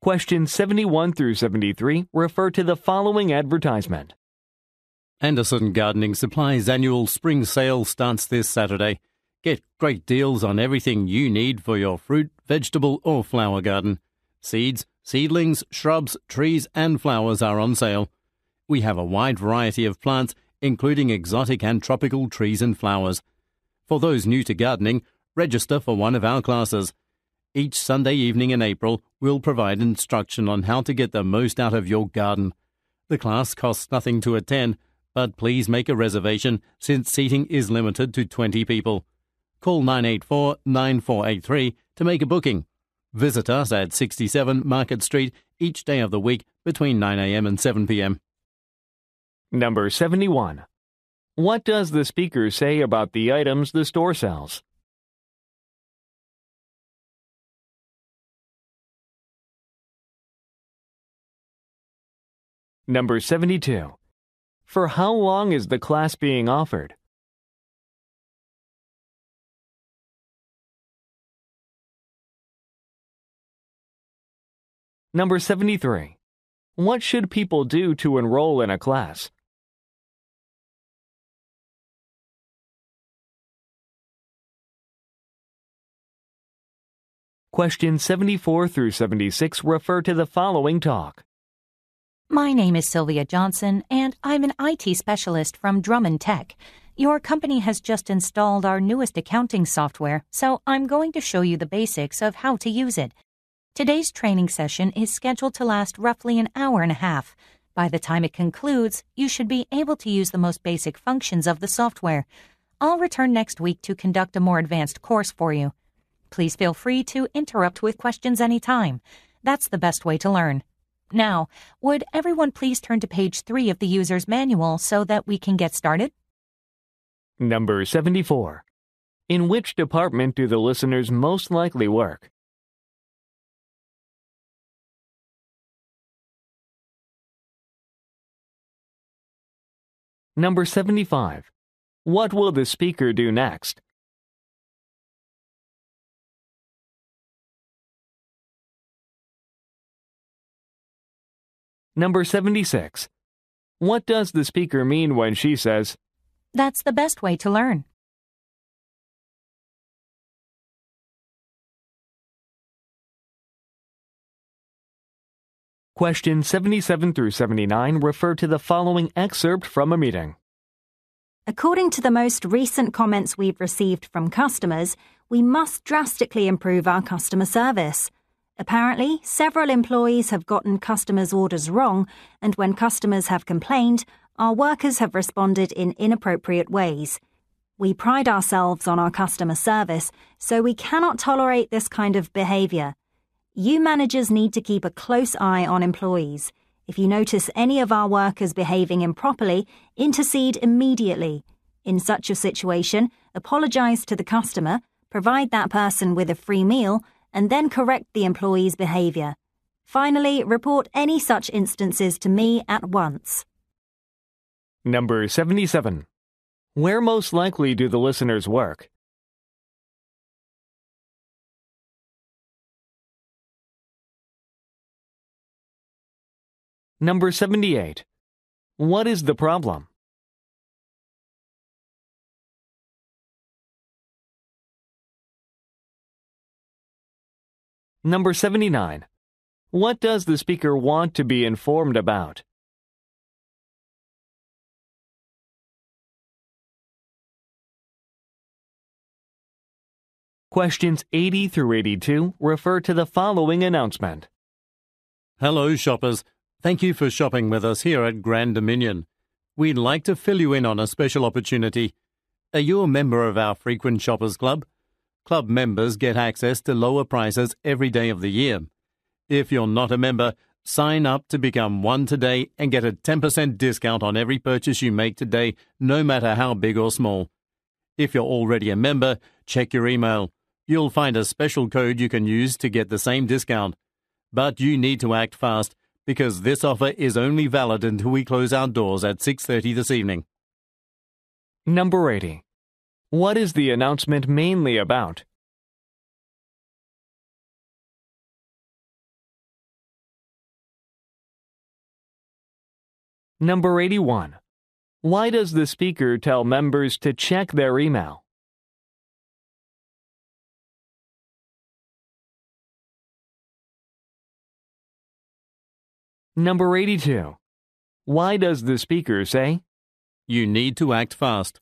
Questions 71 through 73 refer to the following advertisement. Anderson Gardening Supplies annual spring sale starts this Saturday. Get great deals on everything you need for your fruit, vegetable or flower garden. Seeds, seedlings, shrubs, trees and flowers are on sale. We have a wide variety of plants, including exotic and tropical trees and flowers. For those new to gardening, register for one of our classes. Each Sunday evening in April, we'll provide instruction on how to get the most out of your garden. The class costs nothing to attend, but please make a reservation since seating is limited to 20 people. Call 984-9483 to make a booking. Visit us at 67 Market Street each day of the week between 9 a.m. and 7 p.m. Number 71. What does the speaker say about the items the store sells? Number 72. For how long is the class being offered? Number 73. What should people do to enroll in a class? Questions 74 through 76 refer to the following talk. My name is Sylvia Johnson, and I'm an IT specialist from Drummond Tech. Your company has just installed our newest accounting software, so I'm going to show you the basics of how to use it. Today's training session is scheduled to last roughly an hour and a half. By the time it concludes, you should be able to use the most basic functions of the software. I'll return next week to conduct a more advanced course for you. Please feel free to interrupt with questions anytime. That's the best way to learn. Now, would everyone please turn to page 3 of the user's manual so that we can get started? Number 74. In which department do the listeners most likely work? Number 75. What will the speaker do next? Number 76. What does the speaker mean when she says, That's the best way to learn. Questions 77 through 79 refer to the following excerpt from a meeting. According to the most recent comments we've received from customers, we must drastically improve our customer service. Apparently, several employees have gotten customers' orders wrong, and when customers have complained, our workers have responded in inappropriate ways. We pride ourselves on our customer service, so we cannot tolerate this kind of behavior. You managers need to keep a close eye on employees. If you notice any of our workers behaving improperly, intercede immediately. In such a situation, apologize to the customer, provide that person with a free meal, and then correct the employee's behavior. Finally, report any such instances to me at once. Number 77. Where most likely do the listeners work? Number 78. What is the problem? Number 79. What does the speaker want to be informed about? Questions 80 through 82 refer to the following announcement. Hello, shoppers. Thank you for shopping with us here at Grand Dominion. We'd like to fill you in on a special opportunity. Are you a member of our Frequent Shoppers Club? Club members get access to lower prices every day of the year. If you're not a member, sign up to become one today and get a 10% discount on every purchase you make today, no matter how big or small. If you're already a member, check your email. You'll find a special code you can use to get the same discount. But you need to act fast, because this offer is only valid until we close our doors at 6:30 this evening. Number 80. What is the announcement mainly about? Number 81. Why does the speaker tell members to check their email? Number 82. Why does the speaker say, You need to act fast.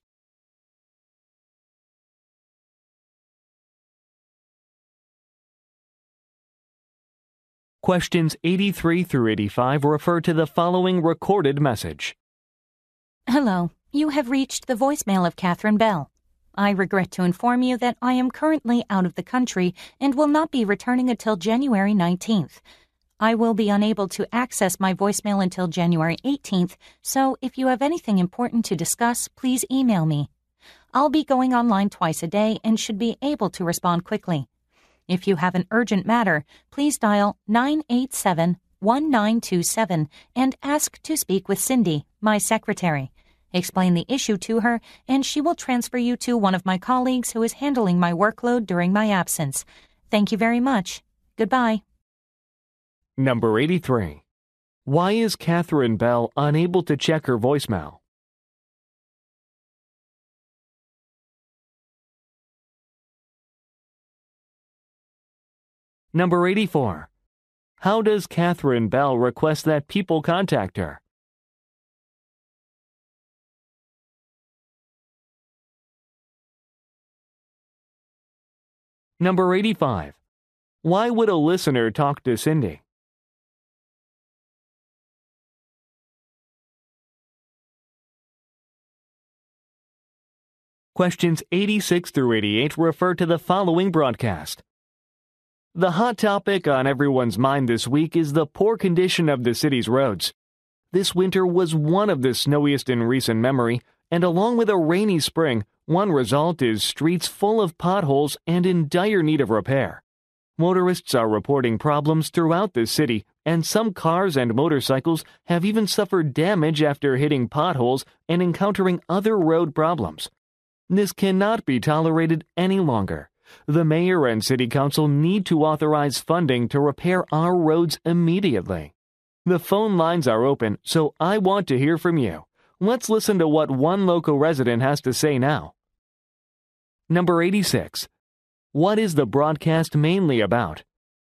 Questions 83 through 85 refer to the following recorded message. Hello, you have reached the voicemail of Catherine Bell. I regret to inform you that I am currently out of the country and will not be returning until January 19th. I will be unable to access my voicemail until January 18th, so if you have anything important to discuss, please email me. I'll be going online twice a day and should be able to respond quickly. If you have an urgent matter, please dial 987-1927 and ask to speak with Cindy, my secretary. Explain the issue to her, and she will transfer you to one of my colleagues who is handling my workload during my absence. Thank you very much. Goodbye. Number 83. Why is Catherine Bell unable to check her voicemail? Number 84. How does Catherine Bell request that people contact her? Number 85. Why would a listener talk to Cindy? Questions 86 through 88 refer to the following broadcast. The hot topic on everyone's mind this week is the poor condition of the city's roads. This winter was one of the snowiest in recent memory, and along with a rainy spring, one result is streets full of potholes and in dire need of repair. Motorists are reporting problems throughout the city, and some cars and motorcycles have even suffered damage after hitting potholes and encountering other road problems. This cannot be tolerated any longer. The mayor and city council need to authorize funding to repair our roads immediately. The phone lines are open, so I want to hear from you. Let's listen to what one local resident has to say now. Number 86. What is the broadcast mainly about?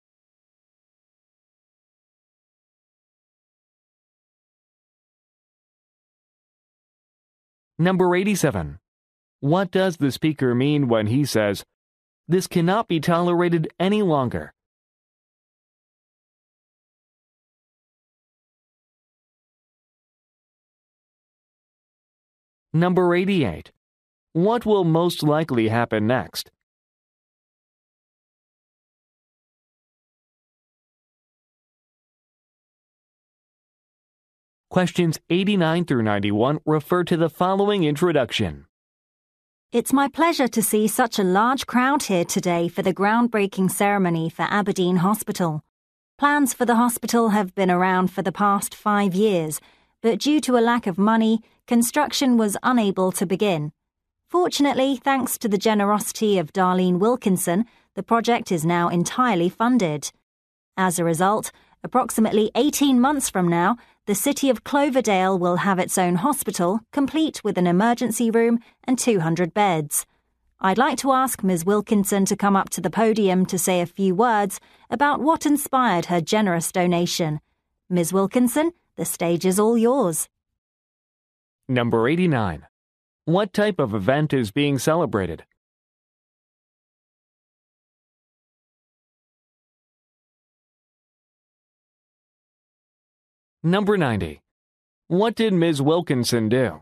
Number 87. What does the speaker mean when he says, "This cannot be tolerated any longer"? Number 88. What will most likely happen next? Questions 89 through 91 refer to the following introduction. It's my pleasure to see such a large crowd here today for the groundbreaking ceremony for Aberdeen Hospital. Plans for the hospital have been around for the past 5 years, but due to a lack of money, construction was unable to begin. Fortunately, thanks to the generosity of Darlene Wilkinson, the project is now entirely funded. As a result, approximately 18 months from now, the city of Cloverdale will have its own hospital, complete with an emergency room and 200 beds. I'd like to ask Ms. Wilkinson to come up to the podium to say a few words about what inspired her generous donation. Ms. Wilkinson, the stage is all yours. Number 89. What type of event is being celebrated? Number 90. What did Ms. Wilkinson do?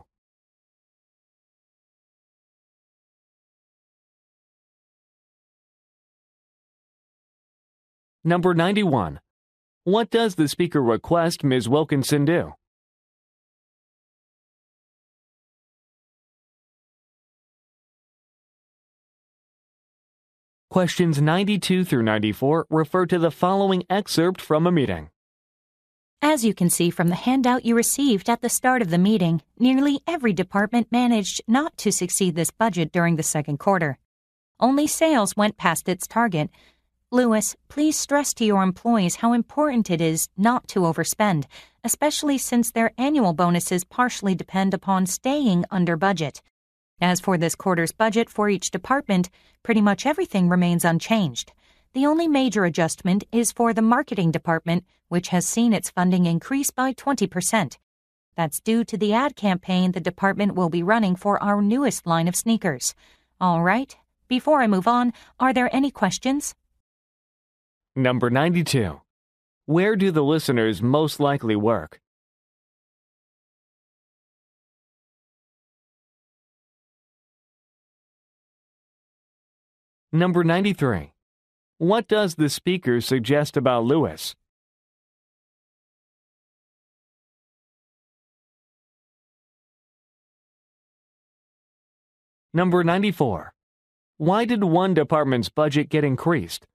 Number 91. What does the speaker request Ms. Wilkinson do? Questions 92 through 94 refer to the following excerpt from a meeting. As you can see from the handout you received at the start of the meeting, nearly every department managed not to succeed this budget during the second quarter. Only sales went past its target. Lewis, please stress to your employees how important it is not to overspend, especially since their annual bonuses partially depend upon staying under budget. As for this quarter's budget for each department, pretty much everything remains unchanged. The only major adjustment is for the marketing department, which has seen its funding increase by 20%. That's due to the ad campaign the department will be running for our newest line of sneakers. All right, before I move on, are there any questions? Number 92. Where do the listeners most likely work? Number 93. What does the speaker suggest about Lewis? Number 94. Why did one department's budget get increased?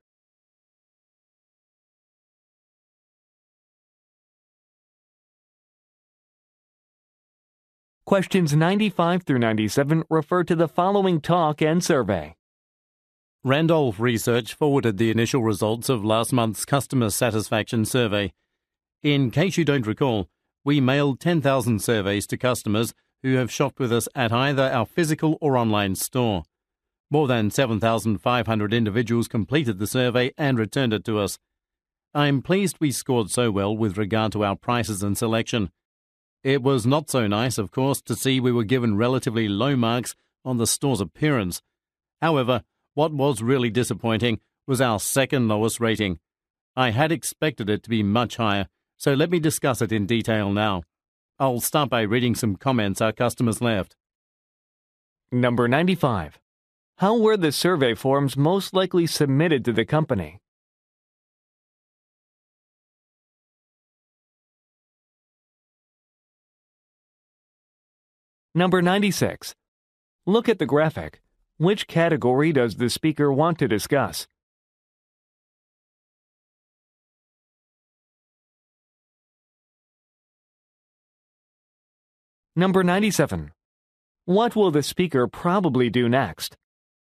Questions 95 through 97 refer to the following talk and survey. Randolph Research forwarded the initial results of last month's customer satisfaction survey. In case you don't recall, we mailed 10,000 surveys to customers who have shopped with us at either our physical or online store. More than 7,500 individuals completed the survey and returned it to us. I'm pleased we scored so well with regard to our prices and selection. It was not so nice, of course, to see we were given relatively low marks on the store's appearance. However, what was really disappointing was our second lowest rating. I had expected it to be much higher, so let me discuss it in detail now. I'll start by reading some comments our customers left. Number 95. How were the survey forms most likely submitted to the company? Number 96. Look at the graphic. Which category does the speaker want to discuss? Number 97. What will the speaker probably do next?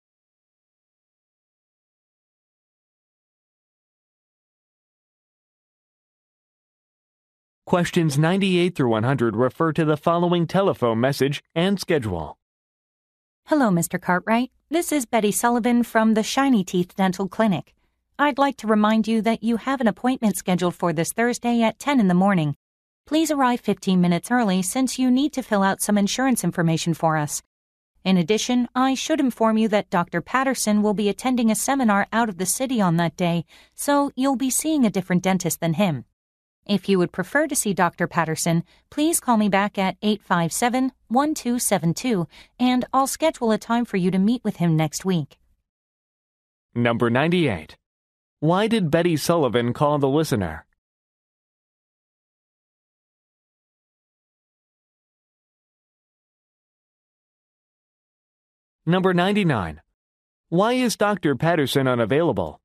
Questions 98 through 100 refer to the following telephone message and schedule. Hello, Mr. Cartwright. This is Betty Sullivan from the Shiny Teeth Dental Clinic. I'd like to remind you that you have an appointment scheduled for this Thursday at 10 in the morning. Please arrive 15 minutes early since you need to fill out some insurance information for us. In addition, I should inform you that Dr. Patterson will be attending a seminar out of the city on that day, so you'll be seeing a different dentist than him. If you would prefer to see Dr. Patterson, please call me back at 857-1272, and I'll schedule a time for you to meet with him next week. Number 98. Why did Betty Sullivan call the listener? Number 99. Why is Dr. Patterson unavailable?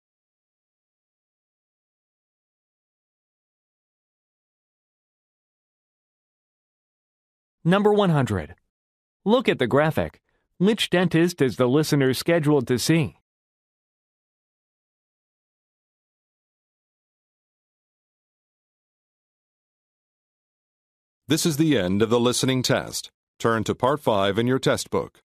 Number 100. Look at the graphic. Which dentist is the listener scheduled to see? This is the end of the listening test. Turn to Part 5 in your test book.